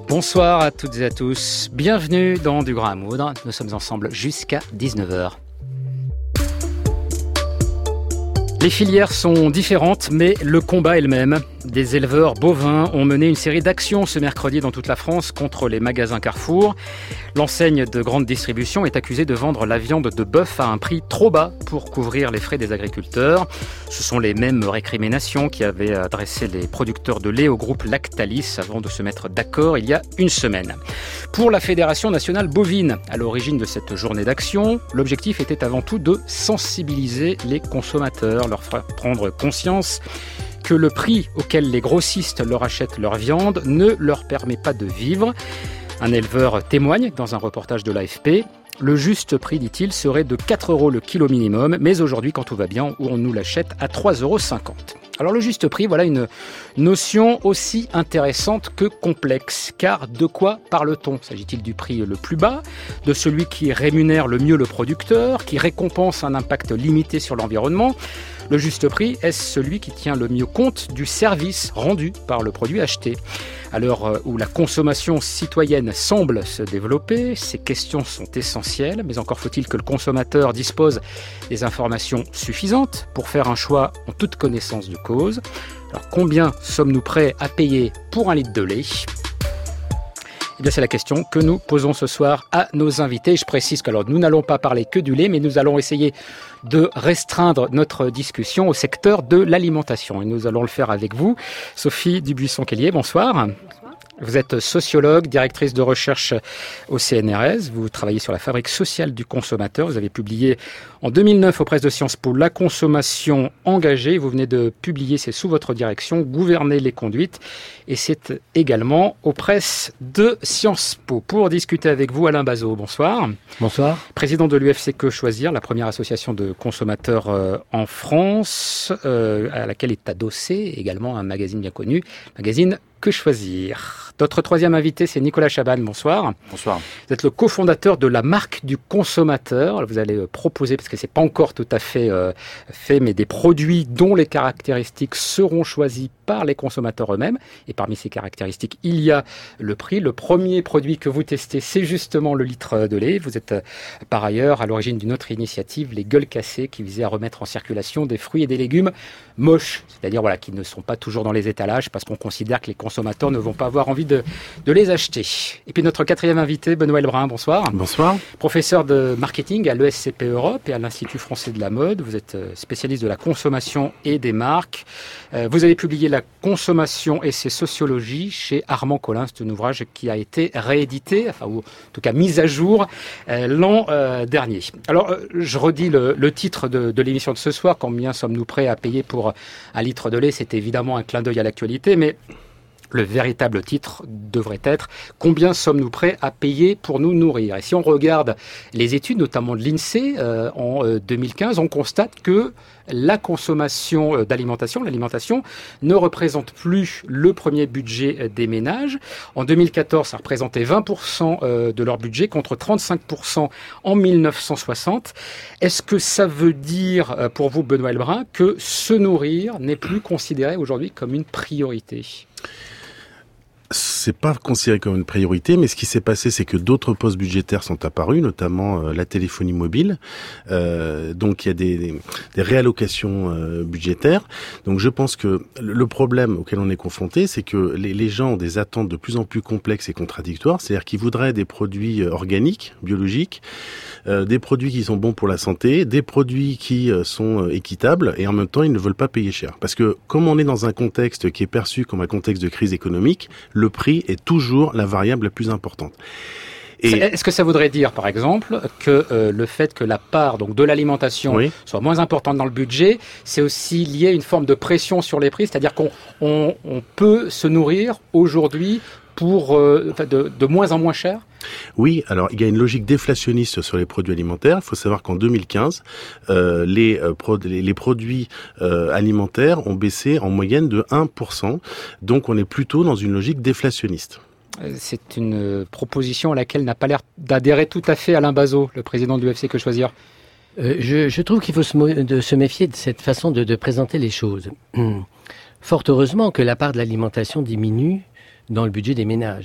Bonsoir à toutes et à tous, bienvenue dans Du Grain à Moudre, nous sommes ensemble jusqu'à 19h. Les filières sont différentes, mais le combat est le même. Des éleveurs bovins ont mené une série d'actions ce mercredi dans toute la France contre les magasins Carrefour. L'enseigne de grande distribution est accusée de vendre la viande de bœuf à un prix trop bas pour couvrir les frais des agriculteurs. Ce sont les mêmes récriminations qui avaient adressé les producteurs de lait au groupe Lactalis avant de se mettre d'accord il y a une semaine. Pour la Fédération nationale bovine, à l'origine de cette journée d'action, l'objectif était avant tout de sensibiliser les consommateurs, leur faire prendre conscience que le prix auquel les grossistes leur achètent leur viande ne leur permet pas de vivre. Un éleveur témoigne dans un reportage de l'AFP. Le juste prix, dit-il, serait de 4 € le kilo minimum, mais aujourd'hui, quand tout va bien, on nous l'achète à 3,50 €. Alors le juste prix, voilà une notion aussi intéressante que complexe. Car de quoi parle-t-on ? S'agit-il du prix le plus bas, de celui qui rémunère le mieux le producteur, qui récompense un impact limité sur l'environnement ? Le juste prix, est-ce celui qui tient le mieux compte du service rendu par le produit acheté ? À l'heure où la consommation citoyenne semble se développer, ces questions sont essentielles, mais encore faut-il que le consommateur dispose des informations suffisantes pour faire un choix en toute connaissance de cause. Alors combien sommes-nous prêts à payer pour un litre de lait ? Eh bien, c'est la question que nous posons ce soir à nos invités. Je précise que nous n'allons pas parler que du lait, mais nous allons essayer de restreindre notre discussion au secteur de l'alimentation. Et nous allons le faire avec vous. Sophie Dubuisson-Kellier, bonsoir. Vous êtes sociologue, directrice de recherche au CNRS. Vous travaillez sur la fabrique sociale du consommateur. Vous avez publié en 2009 aux presses de Sciences Po La consommation engagée. Vous venez de publier, c'est sous votre direction, Gouverner les conduites. Et c'est également aux presses de Sciences Po. Pour discuter avec vous, Alain Bazot, bonsoir. Bonsoir. Président de l'UFC Que Choisir, la première association de consommateurs en France, à laquelle est adossé également un magazine bien connu, magazine Que Choisir. Notre troisième invité, c'est Nicolas Chabanne. Bonsoir. Bonsoir. Vous êtes le cofondateur de la marque du consommateur. Vous allez proposer, parce que c'est pas encore tout à fait fait, mais des produits dont les caractéristiques seront choisies par les consommateurs eux-mêmes. Et parmi ces caractéristiques, il y a le prix. Le premier produit que vous testez, c'est justement le litre de lait. Vous êtes par ailleurs à l'origine d'une autre initiative, les gueules cassées, qui visait à remettre en circulation des fruits et des légumes moches, c'est-à-dire qui ne sont pas toujours dans les étalages parce qu'on considère que les consommateurs ne vont pas avoir envie de les acheter. Et puis notre quatrième invité, Benoît Elbrun, bonsoir. Bonsoir. Professeur de marketing à l'ESCP Europe et à l'Institut français de la mode. Vous êtes spécialiste de la consommation et des marques. Vous avez publié La consommation et ses sociologies chez Armand Collin. C'est un ouvrage qui a été réédité, ou en tout cas mis à jour l'an dernier. Alors, je redis le titre de l'émission de ce soir. Combien sommes-nous prêts à payer pour un litre de lait ? C'est évidemment un clin d'œil à l'actualité, mais le véritable titre devrait être « Combien sommes-nous prêts à payer pour nous nourrir ?» Et si on regarde les études, notamment de l'INSEE, en 2015, on constate que la consommation d'alimentation, l'alimentation, ne représente plus le premier budget des ménages. En 2014, ça représentait 20% de leur budget contre 35% en 1960. Est-ce que ça veut dire, pour vous, Benoît Elbrun, que se nourrir n'est plus considéré aujourd'hui comme une priorité ? C'est pas considéré comme une priorité, mais ce qui s'est passé, c'est que d'autres postes budgétaires sont apparus, notamment la téléphonie mobile. Donc il y a des réallocations budgétaires. Donc je pense que le problème auquel on est confronté, c'est que les gens ont des attentes de plus en plus complexes et contradictoires. C'est-à-dire qu'ils voudraient des produits organiques, biologiques, des produits qui sont bons pour la santé, des produits qui sont équitables, et en même temps ils ne veulent pas payer cher. Parce que comme on est dans un contexte qui est perçu comme un contexte de crise économique, le prix est toujours la variable la plus importante. Et est-ce que ça voudrait dire, par exemple, que le fait que la part de l'alimentation soit moins importante dans le budget, c'est aussi lié à une forme de pression sur les prix, c'est-à-dire qu'on peut se nourrir aujourd'hui pour de moins en moins cher ? Oui, alors il y a une logique déflationniste sur les produits alimentaires. Il faut savoir qu'en 2015, les produits alimentaires ont baissé en moyenne de 1%. Donc on est plutôt dans une logique déflationniste. C'est une proposition à laquelle n'a pas l'air d'adhérer tout à fait Alain Bazot, le président de l'UFC Que Choisir. Je trouve qu'il faut se méfier de cette façon de présenter les choses. Fort heureusement que la part de l'alimentation diminue dans le budget des ménages.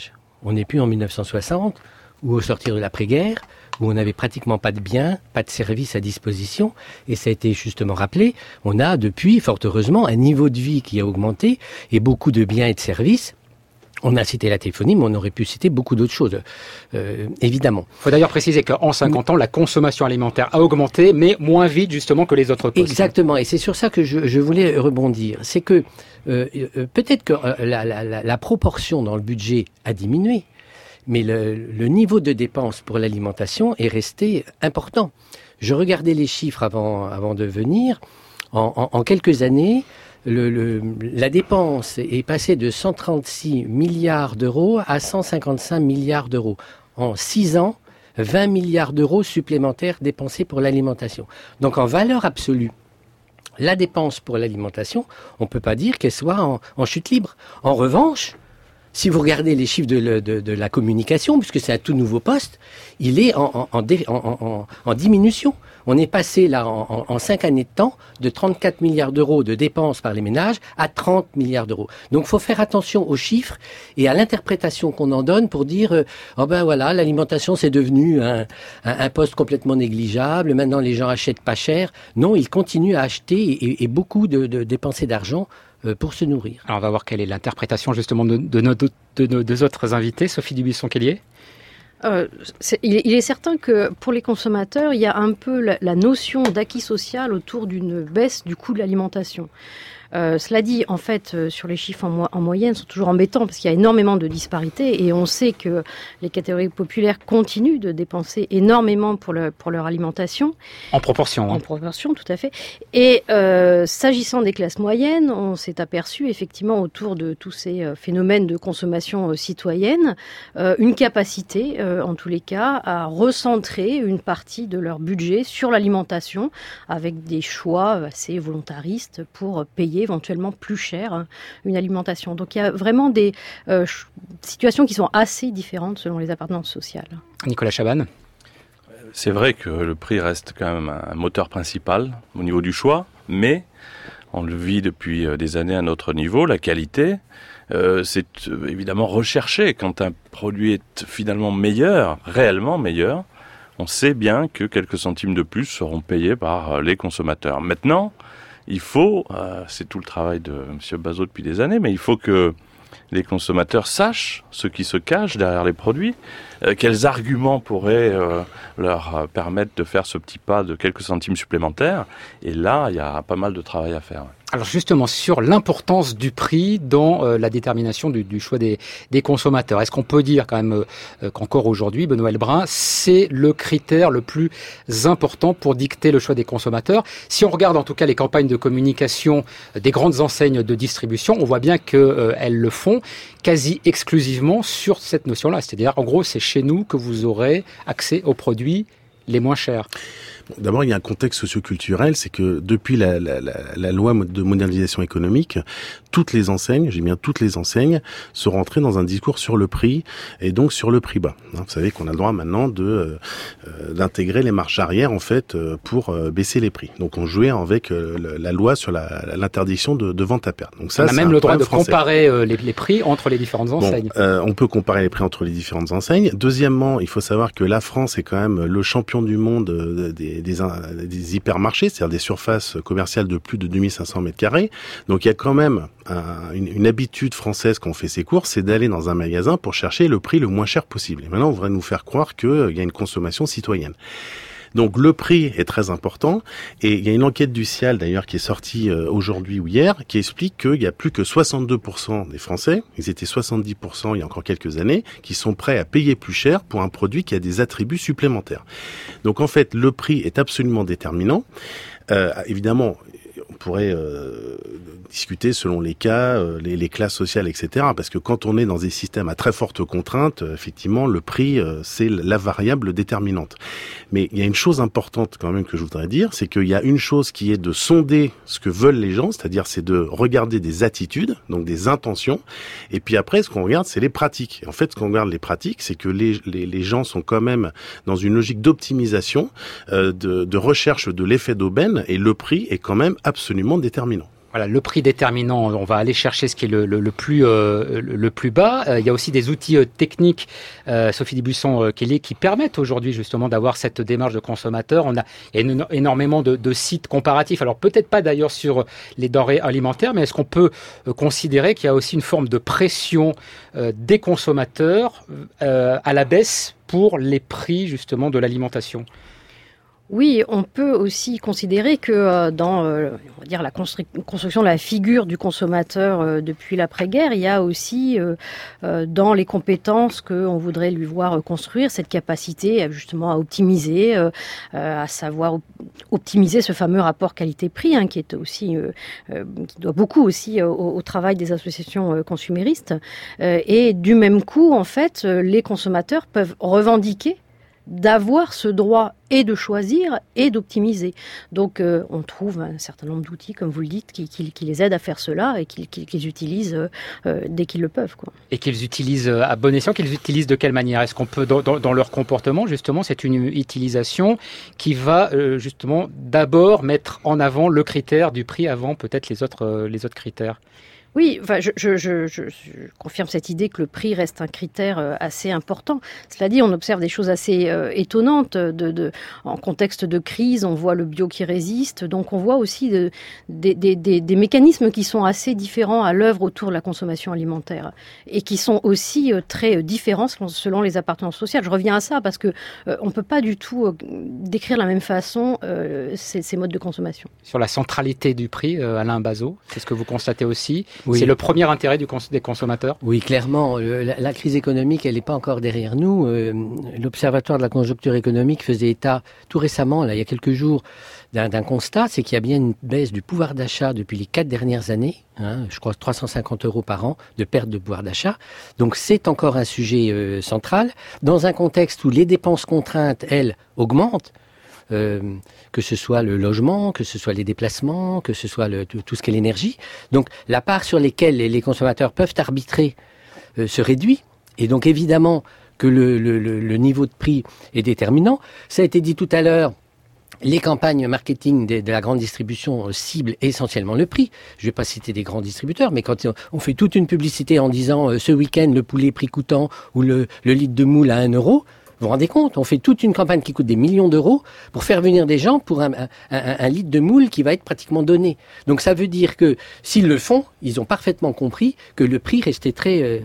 On n'est plus en 1960, ou au sortir de l'après-guerre, où on n'avait pratiquement pas de biens, pas de services à disposition. Et ça a été justement rappelé, on a depuis, fort heureusement, un niveau de vie qui a augmenté et beaucoup de biens et de services. On a cité la téléphonie, mais on aurait pu citer beaucoup d'autres choses, évidemment. Il faut d'ailleurs préciser qu'en 50 ans, la consommation alimentaire a augmenté, mais moins vite justement que les autres postes. Exactement, et c'est sur ça que je voulais rebondir. C'est que peut-être que la proportion dans le budget a diminué, mais le niveau de dépenses pour l'alimentation est resté important. Je regardais les chiffres avant de venir. En quelques années, la dépense est passée de 136 milliards d'euros à 155 milliards d'euros. En 6 ans, 20 milliards d'euros supplémentaires dépensés pour l'alimentation. Donc en valeur absolue, la dépense pour l'alimentation, on ne peut pas dire qu'elle soit en chute libre. En revanche, si vous regardez les chiffres de la communication, puisque c'est un tout nouveau poste, il est en diminution. On est passé là en 5 années de temps de 34 milliards d'euros de dépenses par les ménages à 30 milliards d'euros. Donc il faut faire attention aux chiffres et à l'interprétation qu'on en donne pour dire oh ben voilà, l'alimentation c'est devenu un poste complètement négligeable, maintenant les gens achètent pas cher. Non, ils continuent à acheter et beaucoup de dépenser d'argent pour se nourrir. Alors on va voir quelle est l'interprétation justement de nos deux autres invités. Sophie Dubuisson-Kellier. Il est certain que pour les consommateurs, il y a un peu la notion d'acquis social autour d'une baisse du coût de l'alimentation. Cela dit, en fait, sur les chiffres en moyenne, sont toujours embêtants parce qu'il y a énormément de disparités et on sait que les catégories populaires continuent de dépenser énormément pour leur alimentation. En proportion. En proportion, tout à fait. Et s'agissant des classes moyennes, on s'est aperçu effectivement autour de tous ces phénomènes de consommation citoyenne, une capacité, en tous les cas, à recentrer une partie de leur budget sur l'alimentation avec des choix assez volontaristes pour payer éventuellement plus cher une alimentation. Donc il y a vraiment des situations qui sont assez différentes selon les appartenances sociales. Nicolas Chabannes. C'est vrai que le prix reste quand même un moteur principal au niveau du choix, mais on le vit depuis des années à notre niveau, la qualité, c'est évidemment recherché. Quand un produit est finalement meilleur, réellement meilleur, on sait bien que quelques centimes de plus seront payés par les consommateurs. Maintenant, il faut, c'est tout le travail de M. Bazot depuis des années, mais il faut que les consommateurs sachent ce qui se cache derrière les produits, quels arguments pourraient leur permettre de faire ce petit pas de quelques centimes supplémentaires. Et là, il y a pas mal de travail à faire. Alors justement, sur l'importance du prix dans la détermination du choix des consommateurs, est-ce qu'on peut dire quand même qu'encore aujourd'hui, Benoît Heilbrun, c'est le critère le plus important pour dicter le choix des consommateurs? Si on regarde en tout cas les campagnes de communication des grandes enseignes de distribution, on voit bien qu'elles le font quasi exclusivement sur cette notion-là. C'est-à-dire, en gros, c'est chez nous que vous aurez accès aux produits les moins chers. D'abord, il y a un contexte socio-culturel, c'est que depuis la loi de modernisation économique, toutes les enseignes, j'ai bien toutes les enseignes, sont rentrées dans un discours sur le prix et donc sur le prix bas. Vous savez qu'on a le droit maintenant d'intégrer les marges arrière en fait pour baisser les prix. Donc on jouait avec la loi sur l'interdiction de vente à perte. Donc ça, on a même le droit de comparer les prix entre les différentes enseignes. On peut comparer les prix entre les différentes enseignes. Deuxièmement, il faut savoir que la France est quand même le champion du monde des hypermarchés, c'est-à-dire des surfaces commerciales de plus de 2500 mètres carrés. Donc il y a quand même une habitude française quand on fait ses courses, c'est d'aller dans un magasin pour chercher le prix le moins cher possible. Et maintenant, on voudrait nous faire croire qu'il y a une consommation citoyenne. Donc le prix est très important et il y a une enquête du CIAL d'ailleurs qui est sortie aujourd'hui ou hier qui explique qu'il y a plus que 62% des Français, ils étaient 70% il y a encore quelques années, qui sont prêts à payer plus cher pour un produit qui a des attributs supplémentaires. Donc en fait le prix est absolument déterminant. Évidemment, on pourrait discuter selon les cas, les classes sociales, etc. Parce que quand on est dans des systèmes à très forte contrainte, effectivement, le prix, c'est la variable déterminante. Mais il y a une chose importante quand même que je voudrais dire, c'est qu'il y a une chose qui est de sonder ce que veulent les gens, c'est-à-dire c'est de regarder des attitudes, donc des intentions, et puis après, ce qu'on regarde, c'est les pratiques. Et en fait, ce qu'on regarde les pratiques, c'est que les gens sont quand même dans une logique d'optimisation, de recherche de l'effet d'aubaine, et le prix est quand même absolument déterminant. Voilà, le prix déterminant, on va aller chercher ce qui est le plus bas. Il y a aussi des outils techniques, Sophie Dubuisson-Kelly, qui permettent aujourd'hui justement d'avoir cette démarche de consommateur. Il y a énormément de sites comparatifs. Alors peut-être pas d'ailleurs sur les denrées alimentaires, mais est-ce qu'on peut considérer qu'il y a aussi une forme de pression des consommateurs à la baisse pour les prix justement de l'alimentation ? Oui, on peut aussi considérer que dans on va dire la construction de la figure du consommateur depuis l'après-guerre, il y a aussi dans les compétences qu'on voudrait lui voir construire cette capacité justement à optimiser, à savoir optimiser ce fameux rapport qualité-prix qui est aussi qui doit beaucoup aussi au travail des associations consuméristes. Et du même coup, en fait, les consommateurs peuvent revendiquer d'avoir ce droit et de choisir et d'optimiser. Donc on trouve un certain nombre d'outils, comme vous le dites, qui les aident à faire cela et qu'ils utilisent dès qu'ils le peuvent, quoi. Et qu'ils utilisent à bon escient, qu'ils utilisent de quelle manière ? Est-ce qu'on peut, dans leur comportement, justement, c'est une utilisation qui va justement d'abord mettre en avant le critère du prix avant peut-être les autres critères ? Oui, enfin, je confirme cette idée que le prix reste un critère assez important. Cela dit, on observe des choses assez étonnantes. En contexte de crise, on voit le bio qui résiste. Donc, on voit aussi des mécanismes qui sont assez différents à l'œuvre autour de la consommation alimentaire et qui sont aussi très différents selon les appartenances sociales. Je reviens à ça parce que on peut pas du tout décrire de la même façon ces modes de consommation. Sur la centralité du prix, Alain Bazot, c'est ce que vous constatez aussi. Oui. C'est le premier intérêt des consommateurs ? Oui, clairement. La crise économique, elle n'est pas encore derrière nous. L'Observatoire de la conjoncture économique faisait état tout récemment, là, il y a quelques jours, d'un constat, c'est qu'il y a bien une baisse du pouvoir d'achat depuis les 4 dernières années. Je crois 350 € par an de perte de pouvoir d'achat. Donc c'est encore un sujet central. Dans un contexte où les dépenses contraintes, elles, augmentent, que ce soit le logement, que ce soit les déplacements, que ce soit tout ce qu'est l'énergie. Donc la part sur laquelle les consommateurs peuvent arbitrer se réduit. Et donc évidemment que le niveau de prix est déterminant. Ça a été dit tout à l'heure. Les campagnes marketing de la grande distribution ciblent essentiellement le prix. Je ne vais pas citer des grands distributeurs, mais quand on fait toute une publicité en disant ce week-end le poulet prix coûtant ou le litre de moule à 1 €, vous vous rendez compte, on fait toute une campagne qui coûte des millions d'euros pour faire venir des gens pour un litre de moule qui va être pratiquement donné. Donc ça veut dire que s'ils le font, ils ont parfaitement compris que le prix restait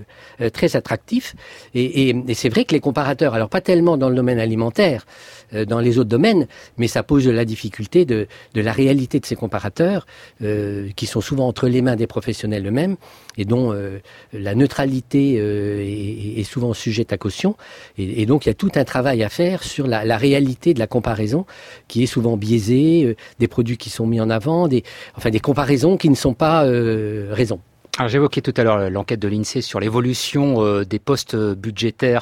très attractif. Et c'est vrai que les comparateurs, alors pas tellement dans le domaine alimentaire, dans les autres domaines, mais ça pose la difficulté de la réalité de ces comparateurs qui sont souvent entre les mains des professionnels eux-mêmes et dont la neutralité est souvent sujette à caution. Et donc il y a tout un travail à faire sur la réalité de la comparaison qui est souvent biaisée, des produits qui sont mis en avant, des comparaisons qui ne sont pas raison. Alors j'évoquais tout à l'heure l'enquête de l'INSEE sur l'évolution des postes budgétaires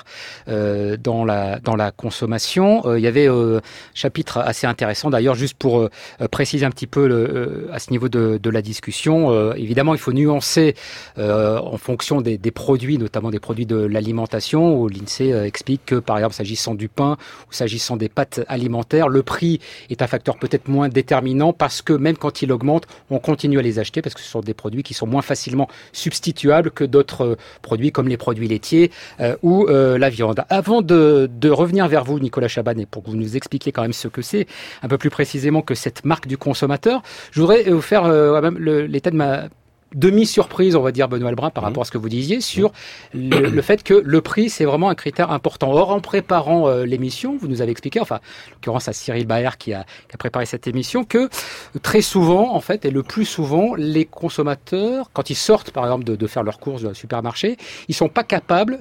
dans la consommation. Il y avait un chapitre assez intéressant d'ailleurs, juste pour préciser un petit peu à ce niveau de la discussion. Évidemment, il faut nuancer en fonction des produits, notamment des produits de l'alimentation, où l'INSEE explique que, par exemple, s'agissant du pain ou s'agissant des pâtes alimentaires, le prix est un facteur peut-être moins déterminant parce que même quand il augmente, on continue à les acheter parce que ce sont des produits qui sont moins facilement substituables que d'autres produits comme les produits laitiers ou la viande. Avant de revenir vers vous, Nicolas Chaban, et pour que vous nous expliquiez quand même ce que c'est un peu plus précisément que cette marque du consommateur, je voudrais vous faire même l'état de ma demi-surprise, on va dire, Benoît Lebrun, par rapport à ce que vous disiez sur le fait que le prix, c'est vraiment un critère important. Or, en préparant l'émission, vous nous avez expliqué, enfin, en l'occurrence à Cyril Baer qui a préparé cette émission, que très souvent, en fait, et le plus souvent, les consommateurs, quand ils sortent, par exemple, de faire leurs courses dans le supermarché, ils sont pas capables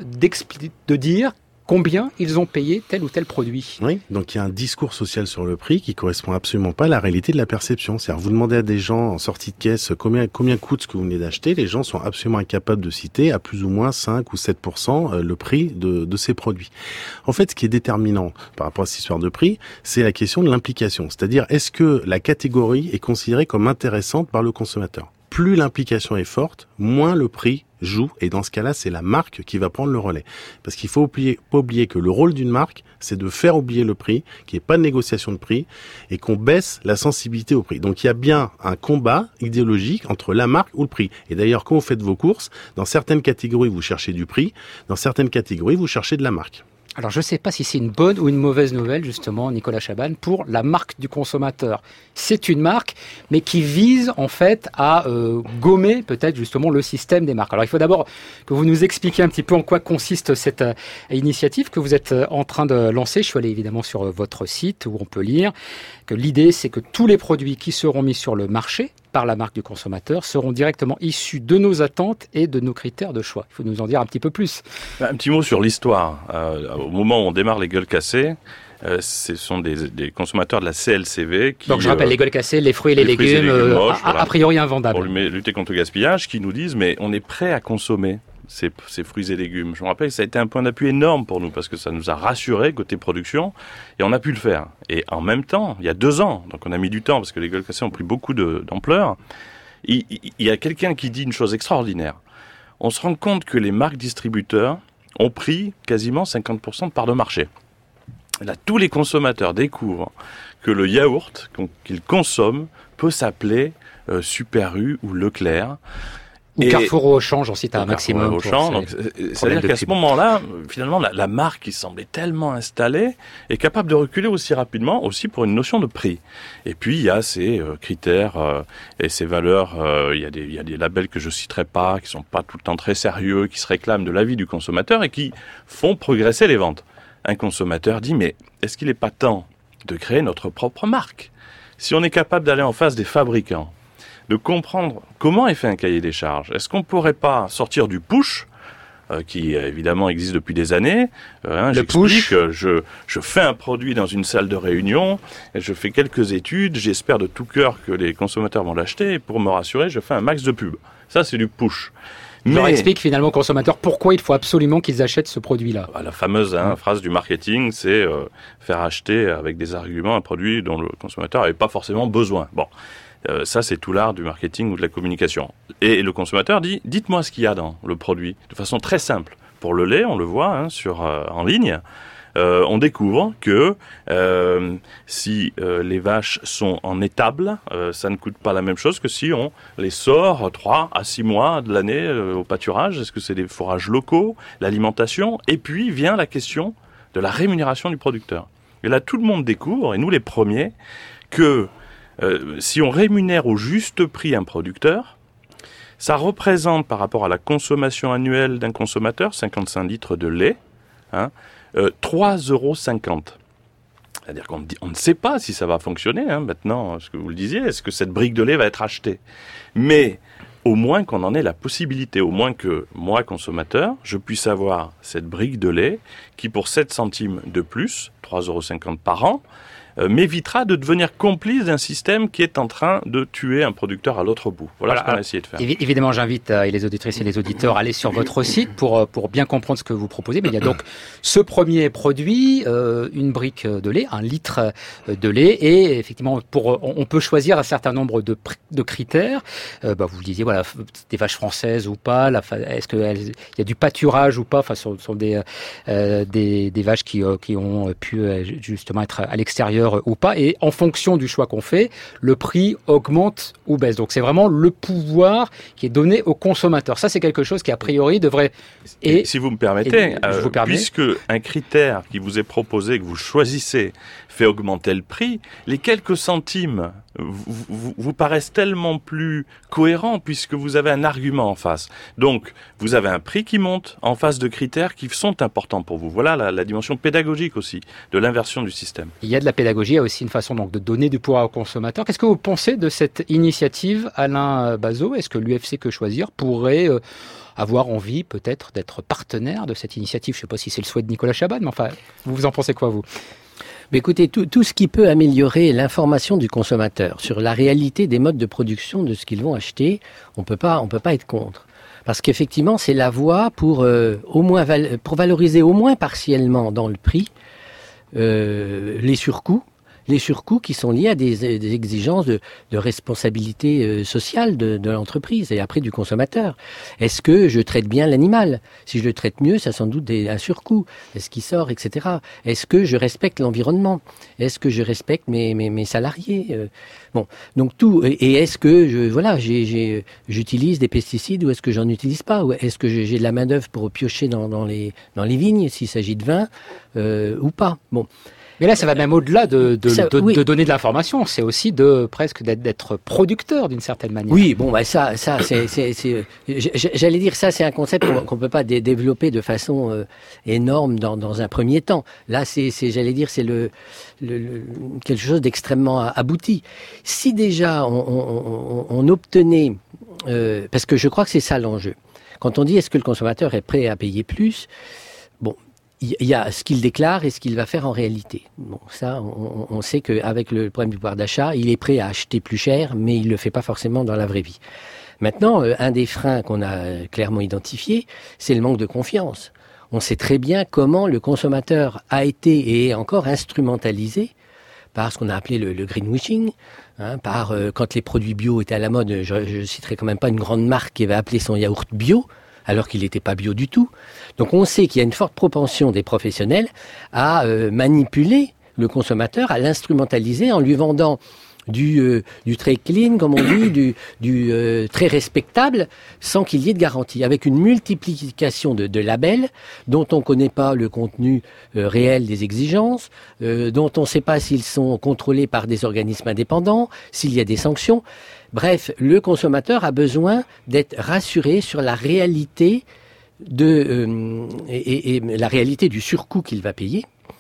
de dire combien ils ont payé tel ou tel produit. Oui, donc il y a un discours social sur le prix qui correspond absolument pas à la réalité de la perception. C'est-à-dire, vous demandez à des gens en sortie de caisse combien coûte ce que vous venez d'acheter, les gens sont absolument incapables de citer à plus ou moins 5 ou 7% le prix de ces produits. En fait, ce qui est déterminant par rapport à cette histoire de prix, c'est la question de l'implication. C'est-à-dire, est-ce que la catégorie est considérée comme intéressante par le consommateur ? plus l'implication est forte, moins le prix joue. Et dans ce cas-là, c'est la marque qui va prendre le relais. Parce qu'il faut pas oublier que le rôle d'une marque, c'est de faire oublier le prix, qu'il n'y ait pas de négociation de prix et qu'on baisse la sensibilité au prix. Donc il y a bien un combat idéologique entre la marque ou le prix. Et d'ailleurs, quand vous faites vos courses, dans certaines catégories, vous cherchez du prix, dans certaines catégories, vous cherchez de la marque. Alors je ne sais pas si c'est une bonne ou une mauvaise nouvelle, justement, Nicolas Chabanne, pour la marque du consommateur. C'est une marque, mais qui vise en fait à gommer peut-être justement le système des marques. Alors il faut d'abord que vous nous expliquiez un petit peu en quoi consiste cette initiative que vous êtes en train de lancer. Je suis allé évidemment sur votre site où on peut lire que l'idée c'est que tous les produits qui seront mis sur le marché par la marque du consommateur seront directement issus de nos attentes et de nos critères de choix. Il faut nous en dire un petit peu plus. Un petit mot sur l'histoire. Au moment où on démarre les gueules cassées, ce sont des consommateurs de la CLCV qui... Donc je rappelle, les gueules cassées, les fruits et les légumes, moches, a priori invendables. Pour lutter contre le gaspillage, qui nous disent mais on est prêt à consommer ces fruits et légumes. Je me rappelle que ça a été un point d'appui énorme pour nous parce que ça nous a rassurés côté production et on a pu le faire. Et en même temps, il y a 2 ans, donc on a mis du temps parce que les gueules cassées ont pris beaucoup d'ampleur, il y a quelqu'un qui dit une chose extraordinaire. On se rend compte que les marques distributeurs ont pris quasiment 50% de part de marché. Là, tous les consommateurs découvrent que le yaourt qu'ils consomment peut s'appeler Super U ou Leclerc. Ou Carrefour ou Auchan, j'en cite un maximum. Auchan, c'est-à-dire qu'à ce moment-là, finalement, la marque qui semblait tellement installée est capable de reculer aussi rapidement, aussi pour une notion de prix. Et puis, il y a ces critères et ces valeurs. Il y a des labels que je citerai pas, qui sont pas tout le temps très sérieux, qui se réclament de l'avis du consommateur et qui font progresser les ventes. Un consommateur dit, mais est-ce qu'il n'est pas temps de créer notre propre marque ? Si on est capable d'aller en face des fabricants, de comprendre comment est fait un cahier des charges. Est-ce qu'on ne pourrait pas sortir du push, qui évidemment existe depuis des années. Le push. Je fais un produit dans une salle de réunion, et je fais quelques études, j'espère de tout cœur que les consommateurs vont l'acheter, et pour me rassurer, je fais un max de pub. Ça, c'est du push. On leur explique finalement aux consommateurs pourquoi il faut absolument qu'ils achètent ce produit-là. La fameuse phrase du marketing, c'est faire acheter avec des arguments un produit dont le consommateur n'avait pas forcément besoin. Bon, ça c'est tout l'art du marketing ou de la communication. Et le consommateur dit, dites-moi ce qu'il y a dans le produit, de façon très simple. Pour le lait, on le voit en ligne. On découvre que si les vaches sont en étable, ça ne coûte pas la même chose que si on les sort 3 à 6 mois de l'année au pâturage. Est-ce que c'est des fourrages locaux, l'alimentation? Et puis vient la question de la rémunération du producteur. Et là, tout le monde découvre, et nous les premiers, que si on rémunère au juste prix un producteur, ça représente par rapport à la consommation annuelle d'un consommateur, 55 litres de lait, 3,50 €. C'est-à-dire qu'on ne sait pas si ça va fonctionner maintenant, ce que vous le disiez, est-ce que cette brique de lait va être achetée? Mais au moins qu'on en ait la possibilité, au moins que moi, consommateur, je puisse avoir cette brique de lait qui, pour 7 centimes de plus, 3,50 € par an, m'évitera de devenir complice d'un système qui est en train de tuer un producteur à l'autre bout. Voilà ce qu'on a essayé de faire. Évidemment, j'invite les auditrices et les auditeurs à aller sur votre site pour bien comprendre ce que vous proposez. Mais il y a donc ce premier produit, une brique de lait, 1 litre de lait, et effectivement, on peut choisir un certain nombre de critères. Vous le disiez, voilà, des vaches françaises ou pas, est-ce qu'il y a du pâturage ou pas, enfin, ce sont des vaches qui ont pu justement être à l'extérieur ou pas, et en fonction du choix qu'on fait, le prix augmente ou baisse. Donc c'est vraiment le pouvoir qui est donné au consommateur. Ça, c'est quelque chose qui a priori devrait... Et si vous me permettez, puisque un critère qui vous est proposé, que vous choisissez, fait augmenter le prix, les quelques centimes vous paraissent tellement plus cohérents puisque vous avez un argument en face. Donc, vous avez un prix qui monte en face de critères qui sont importants pour vous. Voilà la dimension pédagogique aussi de l'inversion du système. Il y a de la pédagogie, il y a aussi une façon donc de donner du pouvoir aux consommateurs. Qu'est-ce que vous pensez de cette initiative, Alain Bazot? Est-ce que l'UFC Que Choisir pourrait avoir envie peut-être d'être partenaire de cette initiative? Je ne sais pas si c'est le souhait de Nicolas Chabanne, mais enfin, vous en pensez quoi, vous? Mais écoutez, tout ce qui peut améliorer l'information du consommateur sur la réalité des modes de production de ce qu'ils vont acheter, on peut pas être contre. Parce qu'effectivement, c'est la voie pour valoriser au moins partiellement dans le prix les surcoûts les surcoûts qui sont liés à des exigences de responsabilité sociale de l'entreprise et après du consommateur. Est-ce que je traite bien l'animal? Si je le traite mieux, ça a sans doute un surcoût. Est-ce qu'il sort, etc. Est-ce que je respecte l'environnement? Est-ce que je respecte mes salariés? Bon, donc tout. Et est-ce que j'utilise des pesticides ou est-ce que j'en utilise pas? Ou est-ce que j'ai de la main d'œuvre pour piocher dans les vignes s'il s'agit de vin ou pas? Bon. Mais là, ça va même au-delà de donner de l'information. C'est aussi d'être producteur d'une certaine manière. Oui, bon, j'allais dire ça, c'est un concept qu'on peut pas développer de façon énorme dans un premier temps. Là, j'allais dire, c'est quelque chose d'extrêmement abouti. Si déjà on obtenait, parce que je crois que c'est ça l'enjeu. Quand on dit est-ce que le consommateur est prêt à payer plus, bon. Il y a ce qu'il déclare et ce qu'il va faire en réalité. Bon, ça, on sait qu'avec le problème du pouvoir d'achat, il est prêt à acheter plus cher, mais il le fait pas forcément dans la vraie vie. Maintenant, un des freins qu'on a clairement identifié, c'est le manque de confiance. On sait très bien comment le consommateur a été et est encore instrumentalisé par ce qu'on a appelé le greenwashing, quand les produits bio étaient à la mode. Je citerai quand même pas une grande marque qui avait appelé son yaourt bio, alors qu'il n'était pas bio du tout. Donc on sait qu'il y a une forte propension des professionnels à manipuler le consommateur, à l'instrumentaliser en lui vendant du très clean, comme on dit, du très respectable, sans qu'il y ait de garantie, avec une multiplication de labels dont on ne connaît pas le contenu réel des exigences, dont on ne sait pas s'ils sont contrôlés par des organismes indépendants, s'il y a des sanctions. Bref, le consommateur a besoin d'être rassuré sur la réalité et la réalité du surcoût qu'il va payer.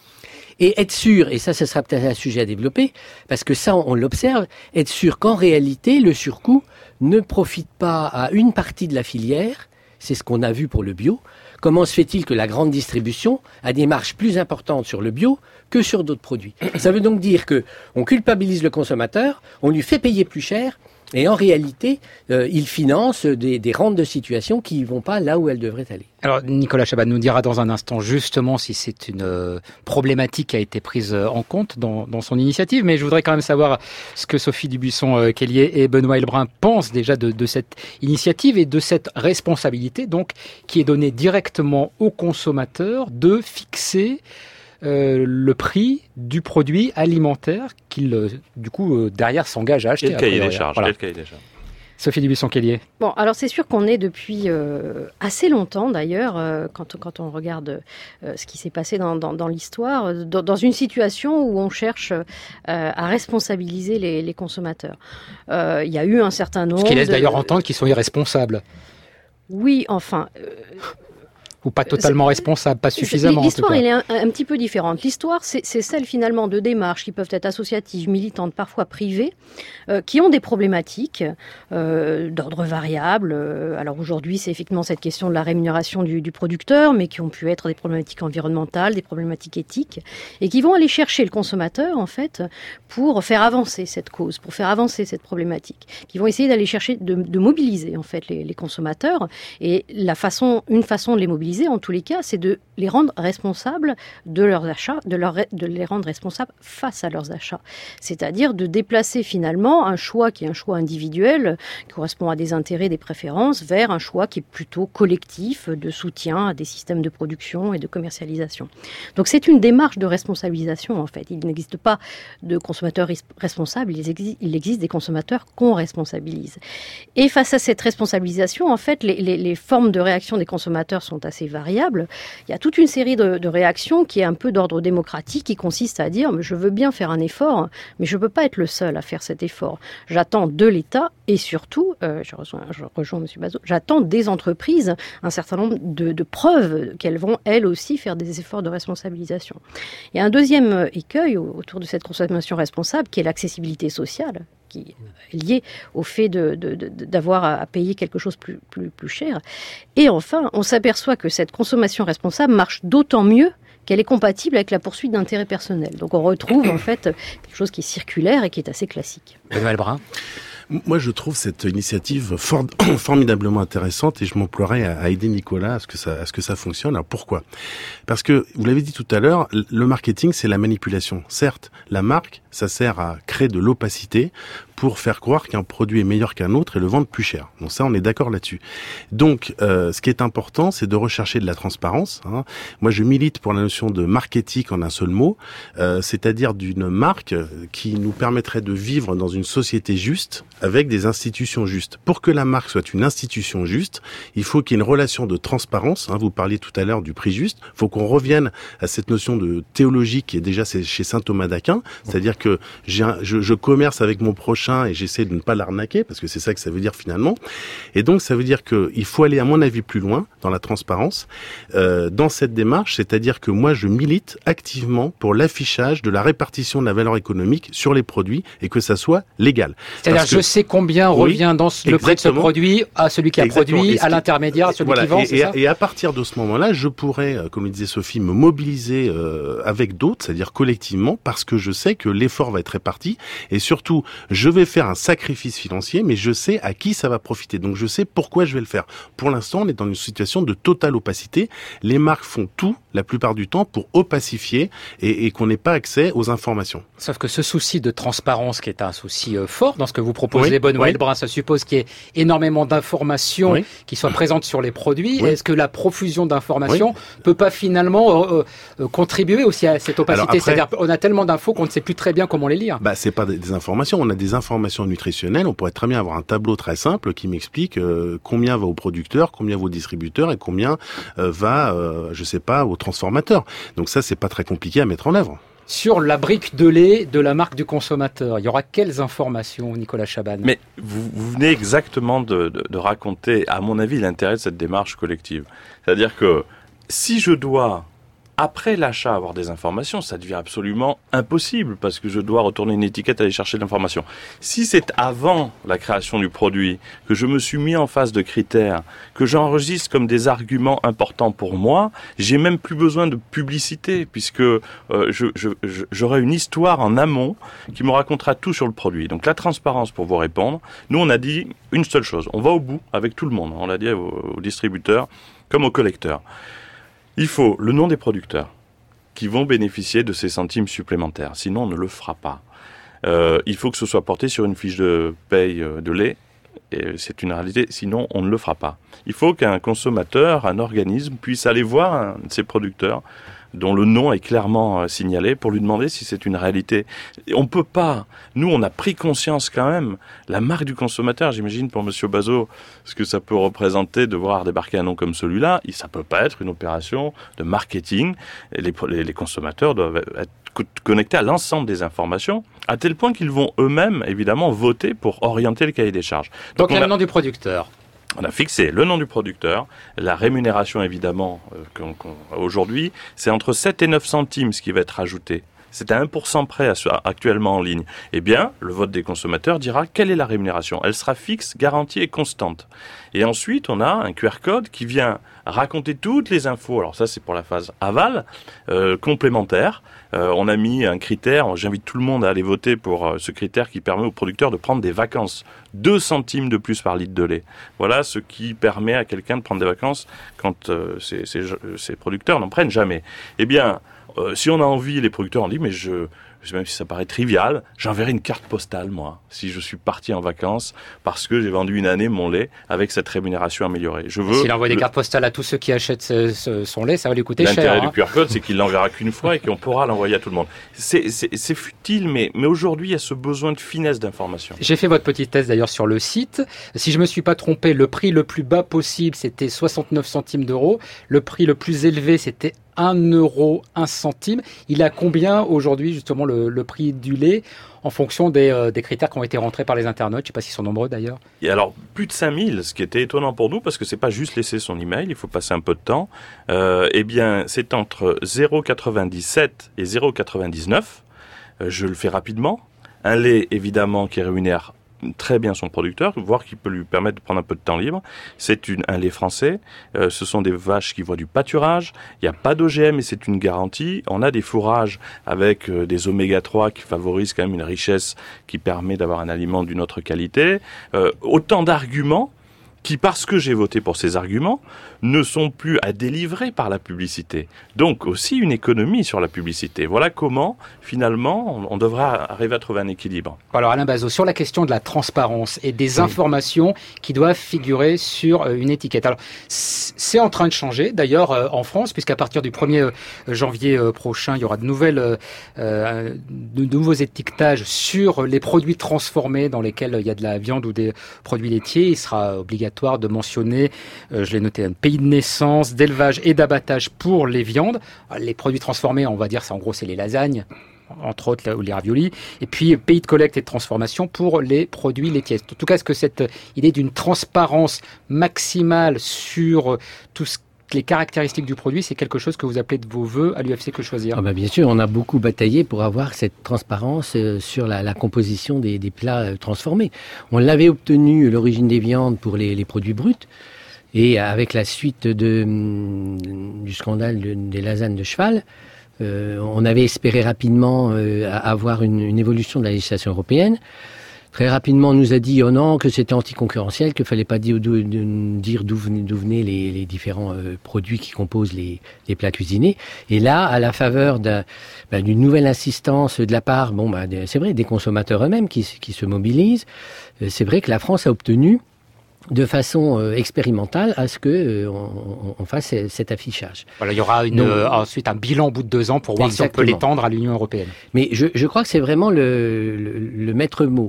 Et être sûr, et ça sera peut-être un sujet à développer, parce que ça, on l'observe, être sûr qu'en réalité, le surcoût ne profite pas à une partie de la filière. C'est ce qu'on a vu pour le bio. Comment se fait-il que la grande distribution a des marges plus importantes sur le bio que sur d'autres produits? Ça veut donc dire que on culpabilise le consommateur, on lui fait payer plus cher, et en réalité, il finance des rentes de situation qui ne vont pas là où elles devraient aller. Alors, Nicolas Chaban nous dira dans un instant justement si c'est une problématique qui a été prise en compte dans son initiative, mais je voudrais quand même savoir ce que Sophie Dubuisson-Kellier et Benoît Heilbrun pensent déjà de cette initiative et de cette responsabilité donc qui est donnée directement aux consommateurs de fixer le prix du produit alimentaire qu'il, du coup, derrière s'engage à acheter. Et le cahier des charges. Sophie Dubuisson-Kellier. Bon, alors c'est sûr qu'on est depuis assez longtemps d'ailleurs, quand on regarde ce qui s'est passé dans l'histoire, dans une situation où on cherche à responsabiliser les consommateurs. Il y a eu un certain nombre... Ce qui laisse d'ailleurs entendre qu'ils sont irresponsables. Oui, enfin... Ou pas totalement responsable, pas suffisamment. L'histoire, elle est un petit peu différente. L'histoire, c'est celle finalement de démarches qui peuvent être associatives, militantes, parfois privées, qui ont des problématiques d'ordre variable. Alors aujourd'hui, c'est effectivement cette question de la rémunération du producteur, mais qui ont pu être des problématiques environnementales, des problématiques éthiques, et qui vont aller chercher le consommateur, en fait, pour faire avancer cette cause, pour faire avancer cette problématique, qui vont essayer d'aller chercher, de mobiliser, en fait, les consommateurs. Et une façon de les mobiliser, en tous les cas, c'est de les rendre responsables de leurs achats, de les rendre responsables face à leurs achats. C'est-à-dire de déplacer finalement un choix qui est un choix individuel, qui correspond à des intérêts, des préférences, vers un choix qui est plutôt collectif, de soutien à des systèmes de production et de commercialisation. Donc c'est une démarche de responsabilisation en fait. Il n'existe pas de consommateurs responsables, il existe des consommateurs qu'on responsabilise. Et face à cette responsabilisation, en fait, les formes de réaction des consommateurs sont assez variable. Il y a toute une série de réactions qui est un peu d'ordre démocratique, qui consiste à dire je veux bien faire un effort, mais je ne peux pas être le seul à faire cet effort. J'attends de l'État et surtout, je rejoins M. Bazot, j'attends des entreprises un certain nombre de preuves qu'elles vont elles aussi faire des efforts de responsabilisation. Il y a un deuxième écueil autour de cette consommation responsable qui est l'accessibilité sociale, qui est lié au fait d'avoir à payer quelque chose plus cher. Et enfin, on s'aperçoit que cette consommation responsable marche d'autant mieux qu'elle est compatible avec la poursuite d'intérêts personnels. Donc on retrouve en fait quelque chose qui est circulaire et qui est assez classique. Benoît Heilbrun. Moi, je trouve cette initiative formidablement intéressante et je m'emploierais à aider Nicolas à ce que ça fonctionne. Alors pourquoi ? Parce que, vous l'avez dit tout à l'heure, le marketing, c'est la manipulation. Certes, la marque, ça sert à créer de l'opacité pour faire croire qu'un produit est meilleur qu'un autre et le vendre plus cher. Donc ça, on est d'accord là-dessus. Donc, ce qui est important, c'est de rechercher de la transparence. Moi, je milite pour la notion de marketing en un seul mot, c'est-à-dire d'une marque qui nous permettrait de vivre dans une société juste avec des institutions justes. Pour que la marque soit une institution juste, il faut qu'il y ait une relation de transparence. Vous parliez tout à l'heure du prix juste. Il faut qu'on revienne à cette notion de théologie qui est déjà chez saint Thomas d'Aquin, c'est-à-dire que je commerce avec mon prochain et j'essaie de ne pas l'arnaquer, parce que c'est ça que ça veut dire finalement. Et donc ça veut dire qu'il faut aller, à mon avis, plus loin dans la transparence, dans cette démarche, c'est-à-dire que moi je milite activement pour l'affichage de la répartition de la valeur économique sur les produits et que ça soit légal. C'est-à-dire je sais combien revient dans le prix de ce produit à celui qui a produit, à l'intermédiaire, à celui qui vend, c'est ça ? Et à partir de ce moment-là, je pourrais, comme le disait Sophie, me mobiliser avec d'autres, c'est-à-dire collectivement, parce que je sais que l'effort va être réparti et surtout, je vais faire un sacrifice financier, mais je sais à qui ça va profiter. Donc je sais pourquoi je vais le faire. Pour l'instant, on est dans une situation de totale opacité. Les marques font tout, la plupart du temps, pour opacifier et qu'on n'ait pas accès aux informations. Sauf que ce souci de transparence, qui est un souci fort dans ce que vous proposez, Benoît Heilbrun, ça suppose qu'il y ait énormément d'informations qui soient présentes sur les produits. Est-ce que la profusion d'informations peut pas finalement contribuer aussi à cette opacité ? Alors après, c'est-à-dire on a tellement d'infos qu'on ne sait plus très bien comment les lire. C'est pas des informations, on a des informations nutritionnelles. On pourrait très bien avoir un tableau très simple qui m'explique combien va au producteur, combien va au distributeur et combien va, je sais pas, au transformateur. Donc ça, c'est pas très compliqué à mettre en œuvre. Sur la brique de lait de la marque du consommateur, il y aura quelles informations, Nicolas Chaban ? Mais vous venez exactement de raconter, à mon avis, l'intérêt de cette démarche collective. C'est-à-dire que si je dois, après l'achat, avoir des informations, ça devient absolument impossible parce que je dois retourner une étiquette, aller chercher de l'information. Si c'est avant la création du produit que je me suis mis en face de critères, que j'enregistre comme des arguments importants pour moi, j'ai même plus besoin de publicité puisque j'aurai une histoire en amont qui me racontera tout sur le produit. Donc la transparence, pour vous répondre, nous on a dit une seule chose, on va au bout avec tout le monde, on l'a dit aux distributeurs comme aux collecteurs. Il faut le nom des producteurs qui vont bénéficier de ces centimes supplémentaires. Sinon, on ne le fera pas. Il faut que ce soit porté sur une fiche de paye de lait. Et c'est une réalité. Sinon, on ne le fera pas. Il faut qu'un consommateur, un organisme, puisse aller voir un de ces producteurs dont le nom est clairement signalé pour lui demander si c'est une réalité. On ne peut pas. Nous, on a pris conscience quand même. La marque du consommateur, j'imagine pour Monsieur Bazot, ce que ça peut représenter de voir débarquer un nom comme celui-là, ça peut pas être une opération de marketing. Les consommateurs doivent être connectés à l'ensemble des informations, à tel point qu'ils vont eux-mêmes, évidemment, voter pour orienter le cahier des charges. Donc il y a le nom du producteur. On a fixé le nom du producteur, la rémunération évidemment aujourd'hui, c'est entre 7 et 9 centimes ce qui va être ajouté. C'est à 1% près actuellement en ligne. Eh bien, le vote des consommateurs dira quelle est la rémunération. Elle sera fixe, garantie et constante. Et ensuite, on a un QR code qui vient raconter toutes les infos. Alors ça, c'est pour la phase aval, complémentaire. On a mis un critère, j'invite tout le monde à aller voter pour ce critère qui permet aux producteurs de prendre des vacances. 2 centimes de plus par litre de lait. Voilà ce qui permet à quelqu'un de prendre des vacances quand ces producteurs n'en prennent jamais. Eh bien, si on a envie, les producteurs ont dit, mais même si ça paraît trivial, j'enverrai une carte postale, moi, si je suis parti en vacances, parce que j'ai vendu une année mon lait avec cette rémunération améliorée. S'il envoie des cartes postales à tous ceux qui achètent son lait, ça va lui coûter cher. L'intérêt du QR code, c'est qu'il l'enverra qu'une fois et qu'on pourra l'envoyer à tout le monde. C'est futile, mais aujourd'hui, il y a ce besoin de finesse d'information. J'ai fait votre petite test d'ailleurs sur le site. Si je me suis pas trompé, le prix le plus bas possible, c'était 69 centimes d'euros. Le prix le plus élevé, c'était 1 euro, 1 centime. Il a combien aujourd'hui justement le prix du lait en fonction des critères qui ont été rentrés par les internautes? Je ne sais pas s'ils sont nombreux d'ailleurs. Et alors, plus de 5000, ce qui était étonnant pour nous, parce que c'est pas juste laisser son email, il faut passer un peu de temps. Eh bien, c'est entre 0,97 et 0,99. Je le fais rapidement. Un lait, évidemment, qui rémunère très bien son producteur, voire qui peut lui permettre de prendre un peu de temps libre. C'est un lait français. Ce sont des vaches qui voient du pâturage. Il n'y a pas d'OGM et c'est une garantie. On a des fourrages avec des oméga 3 qui favorisent quand même une richesse qui permet d'avoir un aliment d'une autre qualité. Autant d'arguments qui, parce que j'ai voté pour ces arguments, ne sont plus à délivrer par la publicité. Donc aussi une économie sur la publicité. Voilà comment, finalement, on devra arriver à trouver un équilibre. Alors Alain Bazot, sur la question de la transparence et des informations qui doivent figurer sur une étiquette. Alors, c'est en train de changer, d'ailleurs, en France, puisqu'à partir du 1er janvier prochain, il y aura de nouveaux étiquetages sur les produits transformés dans lesquels il y a de la viande ou des produits laitiers. Il sera obligatoire de mentionner, je l'ai noté, un pays de naissance, d'élevage et d'abattage pour les viandes. Les produits transformés, on va dire, en gros, c'est les lasagnes, entre autres, ou les raviolis. Et puis, pays de collecte et de transformation pour les produits laitiers. En tout cas, est-ce que cette idée d'une transparence maximale sur tous les caractéristiques du produit, c'est quelque chose que vous appelez de vos voeux à l'UFC Que Choisir? Bien sûr, on a beaucoup bataillé pour avoir cette transparence sur la composition des plats transformés. On l'avait obtenu, l'origine des viandes, pour les produits bruts. Et avec la suite du scandale des lasagnes de cheval, on avait espéré rapidement avoir une évolution de la législation européenne. Très rapidement, on nous a dit, oh non, que c'était anticoncurrentiel, qu'il fallait pas dire d'où venaient les différents produits qui composent les plats cuisinés. Et là, à la faveur d'une nouvelle insistance de la part, c'est vrai, des consommateurs eux-mêmes qui se mobilisent, c'est vrai que la France a obtenu de façon expérimentale à ce que on fasse cet affichage. Voilà, il y aura ensuite un bilan au bout de 2 ans pour voir si on peut l'étendre à l'Union européenne. Mais je crois que c'est vraiment le maître mot.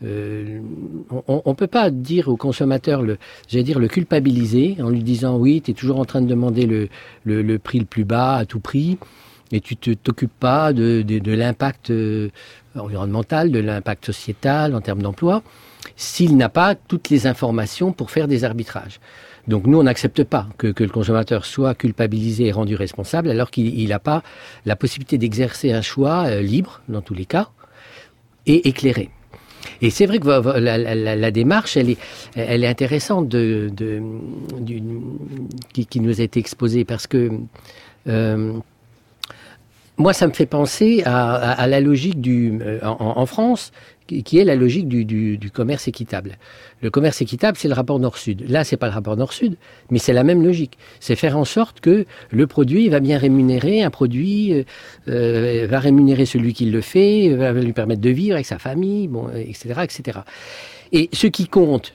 On peut pas dire au consommateur, le culpabiliser en lui disant oui, tu es toujours en train de demander le prix le plus bas à tout prix et tu t'occupes pas de l'impact environnemental, de l'impact sociétal en termes d'emploi, s'il n'a pas toutes les informations pour faire des arbitrages. Donc nous, on n'accepte pas que le consommateur soit culpabilisé et rendu responsable alors qu'il n'a pas la possibilité d'exercer un choix libre, dans tous les cas, et éclairé. Et c'est vrai que la démarche, elle est intéressante qui nous a été exposée parce que moi, ça me fait penser à la logique en France, qui est la logique du commerce équitable. Le commerce équitable, c'est le rapport Nord-Sud. Là, c'est pas le rapport Nord-Sud, mais c'est la même logique. C'est faire en sorte que le produit va bien rémunérer, un produit va rémunérer celui qui le fait, va lui permettre de vivre avec sa famille, etc., etc. Et ce qui compte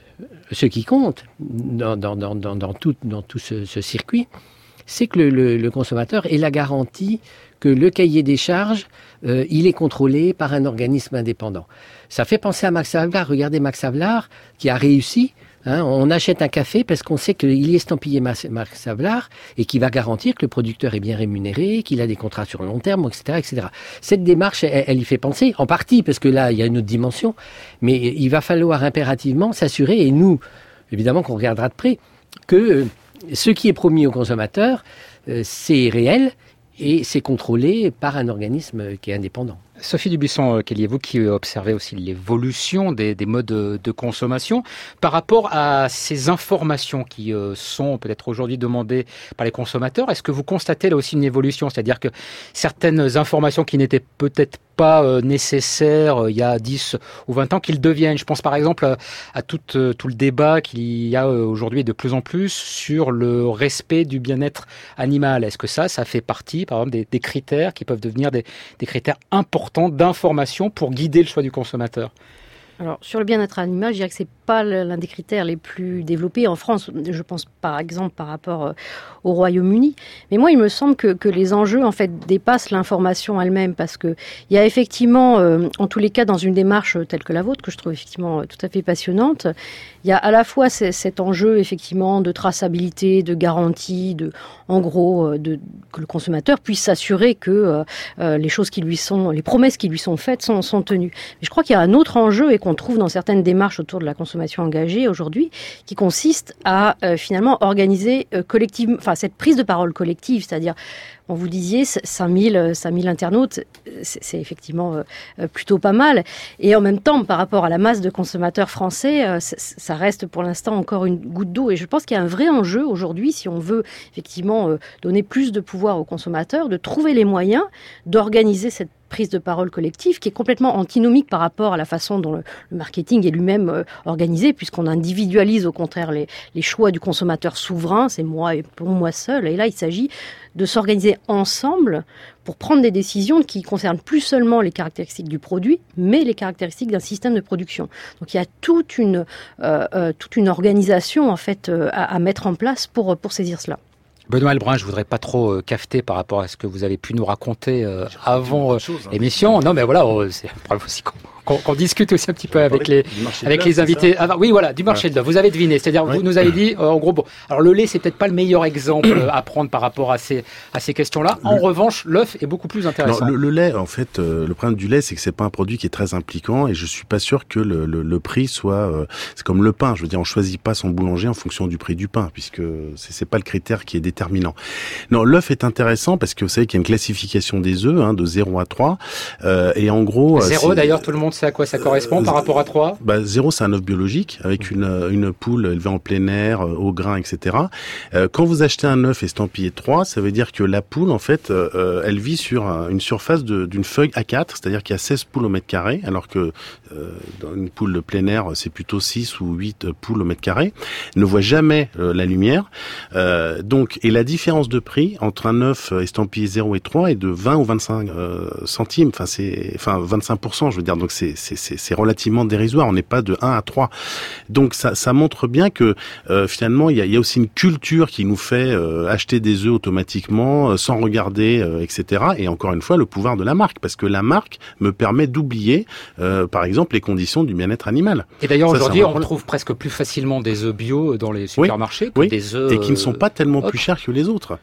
dans tout ce circuit, c'est que le consommateur ait la garantie que le cahier des charges, il est contrôlé par un organisme indépendant. Ça fait penser à Max Havelaar. Regardez Max Havelaar qui a réussi. On achète un café parce qu'on sait qu'il est estampillé Max Havelaar et qui va garantir que le producteur est bien rémunéré, qu'il a des contrats sur le long terme, etc., etc. Cette démarche, elle y fait penser, en partie, parce que là, il y a une autre dimension, mais il va falloir impérativement s'assurer, et nous, évidemment qu'on regardera de près, que ce qui est promis aux consommateurs, c'est réel et c'est contrôlé par un organisme qui est indépendant. Sophie Dubuisson-Kellier, vous qui observez aussi l'évolution des modes de consommation, par rapport à ces informations qui sont peut-être aujourd'hui demandées par les consommateurs, est-ce que vous constatez là aussi une évolution? C'est-à-dire que certaines informations qui n'étaient peut-être pas nécessaires il y a 10 ou 20 ans, qu'ils deviennent. Je pense par exemple à tout le débat qu'il y a aujourd'hui de plus en plus sur le respect du bien-être animal. Est-ce que ça fait partie, par exemple, des critères qui peuvent devenir des critères importants d'information pour guider le choix du consommateur? Alors, sur le bien-être animal, je dirais que c'est pas l'un des critères les plus développés en France. Je pense par exemple par rapport au Royaume-Uni. Mais moi, il me semble que les enjeux en fait dépassent l'information elle-même parce que il y a effectivement, en tous les cas, dans une démarche telle que la vôtre, que je trouve effectivement tout à fait passionnante, il y a à la fois cet enjeu effectivement de traçabilité, de garantie, en gros, que le consommateur puisse s'assurer que les promesses qui lui sont faites sont tenues. Mais je crois qu'il y a un autre enjeu et qu'on trouve dans certaines démarches autour de la consommation consommation engagée aujourd'hui, qui consiste à finalement organiser collectivement, enfin cette prise de parole collective, c'est-à-dire, vous disiez 5000 internautes, c'est effectivement plutôt pas mal. Et en même temps, par rapport à la masse de consommateurs français, ça reste pour l'instant encore une goutte d'eau. Et je pense qu'il y a un vrai enjeu aujourd'hui, si on veut effectivement donner plus de pouvoir aux consommateurs, de trouver les moyens d'organiser cette prise de parole collective qui est complètement antinomique par rapport à la façon dont le marketing est lui-même organisé, puisqu'on individualise au contraire les choix du consommateur souverain, c'est moi et pour moi seul. Et là, il s'agit de s'organiser ensemble pour prendre des décisions qui concernent plus seulement les caractéristiques du produit, mais les caractéristiques d'un système de production. Donc il y a toute une organisation en fait à mettre en place pour saisir cela. Benoît Heilbrun, je voudrais pas trop cafeter par rapport à ce que vous avez pu nous raconter avant l'émission. Non, mais voilà, c'est un problème aussi qu'on discute aussi un petit peu avec les invités. Oui, voilà, du marché de l'œuf. Vous avez deviné, c'est-à-dire vous nous avez dit, en gros, bon, alors le lait, c'est peut-être pas le meilleur exemple à prendre par rapport à ces questions-là. En revanche, l'œuf est beaucoup plus intéressant. Non, le lait, en fait, le problème du lait, c'est que c'est pas un produit qui est très impliquant et je suis pas sûr que le prix soit. C'est comme le pain. Je veux dire, on choisit pas son boulanger en fonction du prix du pain, puisque c'est pas le critère qui est déterminant. Non, l'œuf est intéressant parce que vous savez qu'il y a une classification des œufs, de 0 à 3, et en gros. 0, d'ailleurs, tout le monde sait à quoi ça correspond par rapport à 3. 0, c'est un œuf biologique avec une poule élevée en plein air, au grain, etc. Quand vous achetez un œuf estampillé 3, ça veut dire que la poule, en fait, elle vit sur une surface d'une feuille A4, c'est-à-dire qu'il y a 16 poules au mètre carré, alors que dans une poule de plein air, c'est plutôt 6 ou 8 poules au mètre carré, ne voit jamais la lumière. Donc, et la différence de prix entre un œuf estampillé 0 et 3 est de 20 ou 25 centimes, enfin 25%, je veux dire, donc c'est relativement dérisoire, on n'est pas de 1 à 3. Donc ça montre bien que finalement il y a aussi une culture qui nous fait acheter des œufs automatiquement sans regarder, etc. Et encore une fois le pouvoir de la marque, parce que la marque me permet d'oublier par exemple les conditions du bien-être animal. Et d'ailleurs aujourd'hui on retrouve presque plus facilement des œufs bio dans les supermarchés que des œufs et qui ne sont pas tellement plus chers que les autres.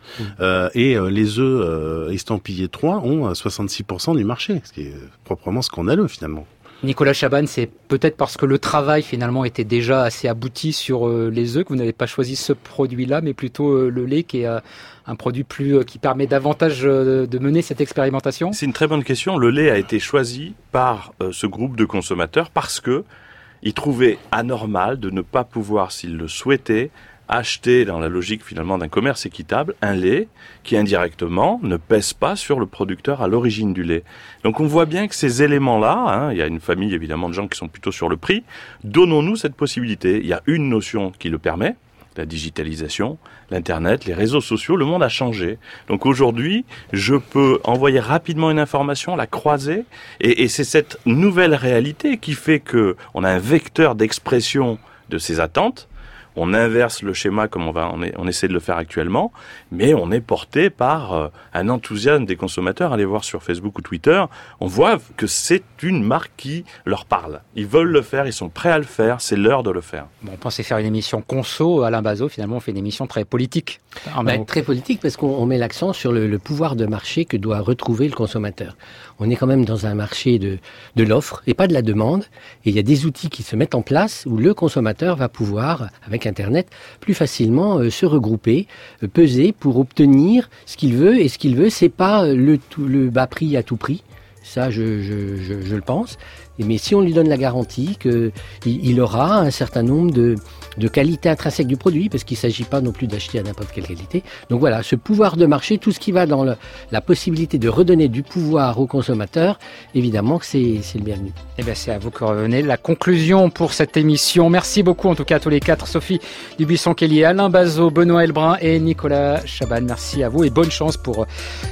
Et les œufs estampillés 3 ont 66% du marché, ce qui est proprement scandaleux finalement. Nicolas Chaban, c'est peut-être parce que le travail finalement était déjà assez abouti sur les œufs que vous n'avez pas choisi ce produit-là, mais plutôt le lait qui est un produit qui permet davantage de mener cette expérimentation. C'est une très bonne question. Le lait a été choisi par ce groupe de consommateurs parce que ils trouvaient anormal de ne pas pouvoir, s'ils le souhaitaient, acheter, dans la logique finalement d'un commerce équitable, un lait qui indirectement ne pèse pas sur le producteur à l'origine du lait. Donc on voit bien que ces éléments-là, il y a une famille évidemment de gens qui sont plutôt sur le prix, donnons-nous cette possibilité. Il y a une notion qui le permet, la digitalisation, l'Internet, les réseaux sociaux, le monde a changé. Donc aujourd'hui, je peux envoyer rapidement une information, la croiser, et c'est cette nouvelle réalité qui fait que on a un vecteur d'expression de ces attentes. On inverse le schéma comme on essaie de le faire actuellement, mais on est porté par un enthousiasme des consommateurs. Allez voir sur Facebook ou Twitter, on voit que c'est une marque qui leur parle. Ils veulent le faire, ils sont prêts à le faire, c'est l'heure de le faire. Bon, on pensait faire une émission conso, Alain Bazot, finalement on fait une émission très politique. Très politique parce qu'on met l'accent sur le pouvoir de marché que doit retrouver le consommateur. On est quand même dans un marché de l'offre et pas de la demande, et il y a des outils qui se mettent en place où le consommateur va pouvoir, avec Internet, plus facilement se regrouper, peser pour obtenir ce qu'il veut. Et ce qu'il veut, c'est pas le bas prix à tout prix. Ça, je le pense. Mais si on lui donne la garantie qu'il aura un certain nombre de qualités intrinsèques du produit, parce qu'il ne s'agit pas non plus d'acheter à n'importe quelle qualité. Donc voilà, ce pouvoir de marché, tout ce qui va dans la possibilité de redonner du pouvoir aux consommateurs, évidemment que c'est le bienvenu. Eh bien, c'est à vous que revenez la conclusion pour cette émission. Merci beaucoup en tout cas à tous les quatre, Sophie Dubuisson-Kelly, Alain Bazot, Benoît Heilbrun et Nicolas Chaban. Merci à vous et bonne chance pour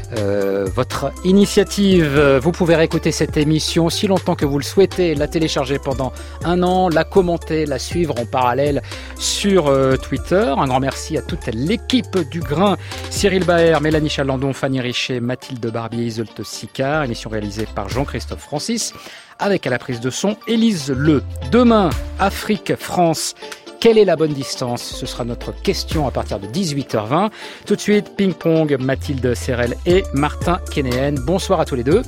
votre initiative. Vous pouvez réécouter cette émission si longtemps que vous le souhaitez, la télécharger pendant 1 an, la commenter, la suivre en parallèle sur Twitter. Un grand merci à toute l'équipe du Grain, Cyril Baer, Mélanie Chalandon, Fanny Richet, Mathilde Barbier, Isolte Sicard. Émission réalisée par Jean-Christophe Francis, avec à la prise de son Élise Le. Demain, Afrique-France. Quelle est la bonne distance? Ce sera notre question à partir de 18h20. Tout de suite, ping-pong, Mathilde Serrel et Martin Kénéen. Bonsoir à tous les deux.